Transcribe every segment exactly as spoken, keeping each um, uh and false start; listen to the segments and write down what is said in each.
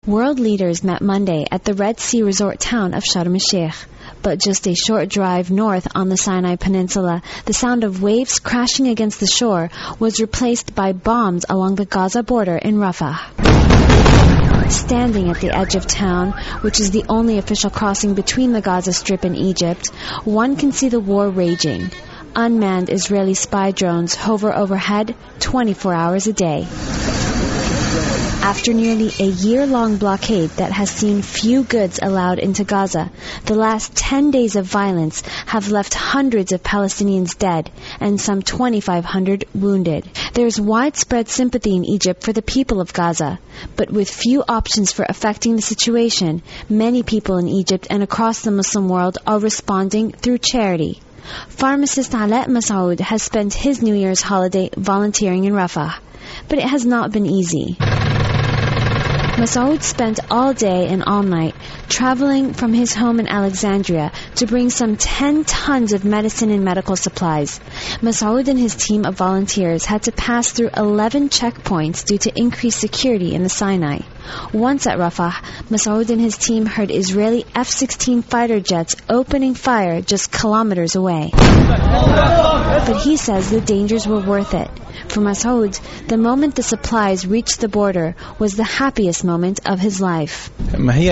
World leaders met Monday at the Red Sea resort town of Sharm el-Sheikh. But just a short drive north on the Sinai Peninsula, the sound of waves crashing against the shore was replaced by bombs along the Gaza border in Rafah. Standing at the edge of town, which is the only official crossing between the Gaza Strip and Egypt, one can see the war raging. Unmanned Israeli spy drones hover overhead twenty-four hours a day. After nearly a year-long blockade that has seen few goods allowed into Gaza, the last ten days of violence have left hundreds of Palestinians dead and some twenty-five hundred wounded. There is widespread sympathy in Egypt for the people of Gaza, but with few options for affecting the situation, many people in Egypt and across the Muslim world are responding through charity. Pharmacist Alaa Masoud has spent his New Year's holiday volunteering in Rafah, but it has not been easy. Masoud spent all day and all night traveling from his home in Alexandria to bring some ten tons of medicine and medical supplies. Masoud and his team of volunteers had to pass through eleven checkpoints due to increased security in the Sinai. Once at Rafah, Masoud and his team heard Israeli F sixteen fighter jets opening fire just kilometers away. But he says the dangers were worth it. For Masoud, the moment the supplies reached the border was the happiest moment of his life. He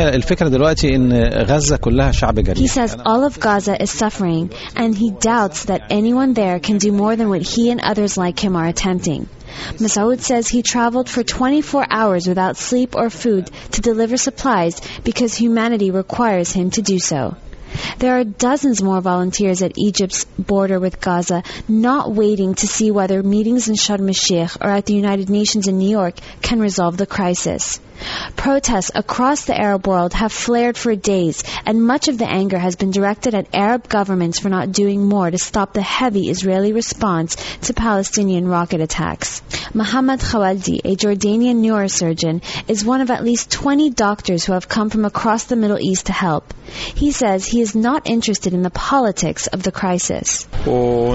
says all of Gaza is suffering, and he doubts that anyone there can do more than what he and others like him are attempting. Masoud says he traveled for twenty-four hours without sleep or food to deliver supplies because humanity requires him to do so. There are dozens more volunteers at Egypt's border with Gaza, not waiting to see whether meetings in Sharm el-Sheikh or at the United Nations in New York can resolve the crisis. Protests across the Arab world have flared for days, and much of the anger has been directed at Arab governments for not doing more to stop the heavy Israeli response to Palestinian rocket attacks. Mohammed Khawaldi, a Jordanian neurosurgeon, is one of at least twenty doctors who have come from across the Middle East to help. He says he is not interested in the politics of the crisis. He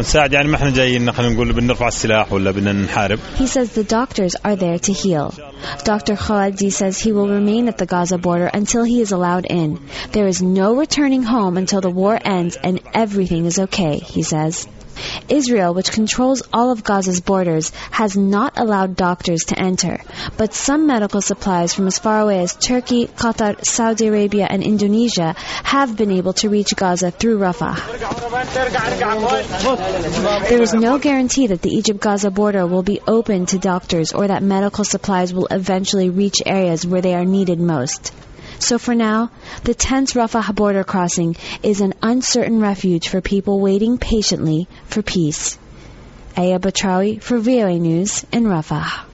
says the doctors are there to heal. Doctor Khawaldi says he will remain at the Gaza border until he is allowed in. There is no returning home until the war ends and everything is okay, he says. Israel, which controls all of Gaza's borders, has not allowed doctors to enter, but some medical supplies from as far away as Turkey, Qatar, Saudi Arabia, and Indonesia have been able to reach Gaza through Rafah. There is no guarantee that the Egypt-Gaza border will be open to doctors or that medical supplies will eventually reach areas where they are needed most. So for now, the tense Rafah border crossing is an uncertain refuge for people waiting patiently for peace. Aya Batrawi for V O A News in Rafah.